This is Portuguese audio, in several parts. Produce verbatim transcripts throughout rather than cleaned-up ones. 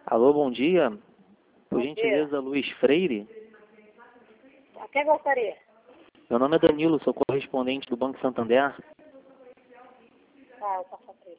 Alô, bom dia. Por Bom gentileza, Luiz Freire. A quem gostaria? Meu nome é Danilo, sou correspondente do Banco Santander. Ah, eu passo aqui.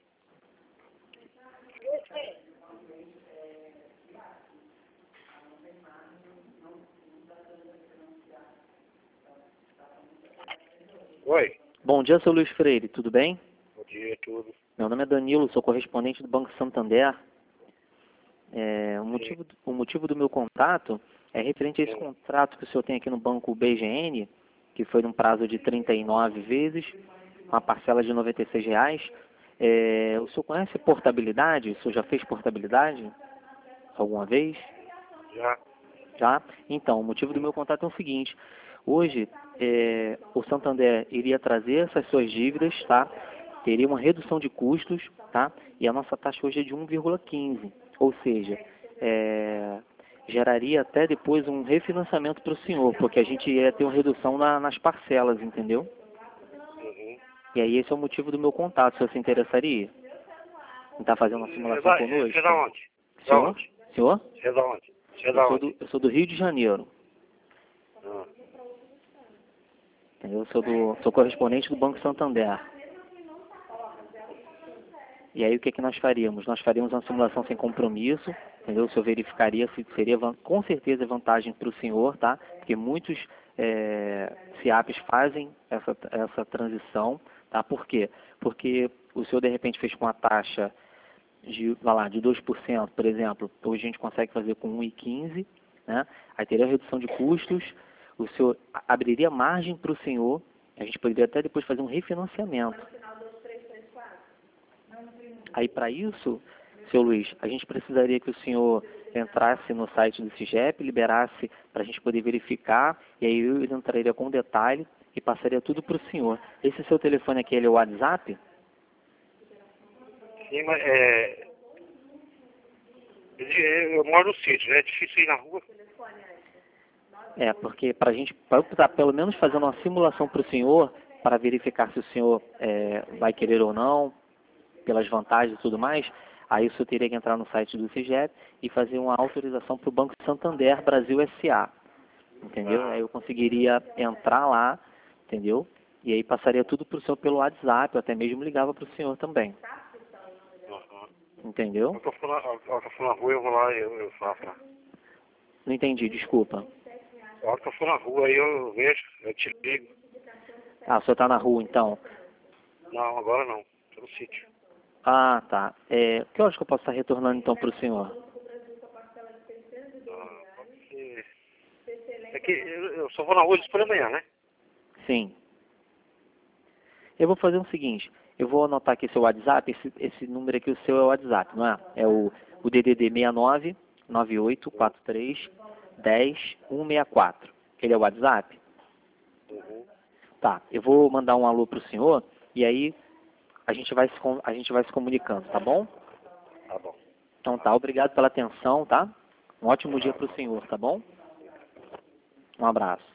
Oi. Bom dia, seu Luiz Freire, tudo bem? Bom dia, tudo. Meu nome é Danilo, sou correspondente do Banco Santander. É, o, motivo, o motivo do meu contato é referente a esse Sim. contrato que o senhor tem aqui no Banco B G N, que foi num prazo de trinta e nove vezes, uma parcela de noventa e seis reais. É, o senhor conhece portabilidade? O senhor já fez portabilidade alguma vez? Já. Já? Então, o motivo do meu contato é o seguinte. Hoje, é, o Santander iria trazer essas suas dívidas, tá? Teria uma redução de custos, tá? E a nossa taxa hoje é de um vírgula quinze. Ou seja, é, geraria até depois um refinanciamento para o senhor, porque a gente ia ter uma redução na, nas parcelas, entendeu? Uhum. E aí esse é o motivo do meu contato, se você se interessaria em estar fazendo uma Você é simulação da, conosco. você é da onde? Da Senhor? onde? Senhor? Você é da onde? Você é Eu da sou onde? do, eu sou do Rio de Janeiro. Ah. Eu sou, do, sou correspondente do Banco Santander. E aí o que, que nós faríamos? Nós faríamos uma simulação sem compromisso, entendeu? O senhor verificaria se seria van- com certeza vantagem para o senhor, tá? Porque muitos é, SIAPs fazem essa, essa transição, tá? Por quê? Porque o senhor de repente fez com a taxa de, vai lá, de dois por cento, por exemplo, hoje a gente consegue fazer com um vírgula quinze, né? Aí teria redução de custos, o senhor a- abriria margem para o senhor, a gente poderia até depois fazer um refinanciamento. Aí para isso, seu Luiz, a gente precisaria que o senhor entrasse no site do SIGEP, liberasse para a gente poder verificar, e aí eu entraria com detalhe e passaria tudo para o senhor. Esse seu telefone aqui, ele é o WhatsApp? Sim, mas é... Eu moro no sítio, né? É difícil ir na rua. É, porque para a gente, para eu estar pelo menos fazendo uma simulação para o senhor, para verificar se o senhor é, vai querer ou não, pelas vantagens e tudo mais, aí o senhor teria que entrar no site do SIGEP e fazer uma autorização para o Banco Santander Brasil S A, entendeu? Ah. Aí eu conseguiria entrar lá, entendeu? E aí passaria tudo para o senhor pelo WhatsApp, eu até mesmo ligava para o senhor também, Uhum. entendeu? Eu tô falando, eu tô falando na rua, eu vou lá e eu, eu faço lá. Não entendi, desculpa. A hora que eu for na rua aí eu vejo, eu te ligo. Ah, o senhor está na rua então? Não, agora não. Tô no sítio. Ah, tá. É, que horas que eu posso estar retornando então para o senhor? Ah, pode ser. É que eu, eu só vou na rua depois da manhã, né? Sim. Eu vou fazer o seguinte, eu vou anotar aqui seu WhatsApp, esse, esse número aqui, o seu é o WhatsApp, não é? É o, o D D D seis nove nove oito quatro três um zero um seis quatro. Ele é o WhatsApp? Uhum. Tá, eu vou mandar um alô pro senhor e aí a gente vai se, com- a gente vai se comunicando, tá bom? Tá bom. Então tá, obrigado pela atenção, tá? Um ótimo dia Tá. pro senhor, tá bom? Um abraço.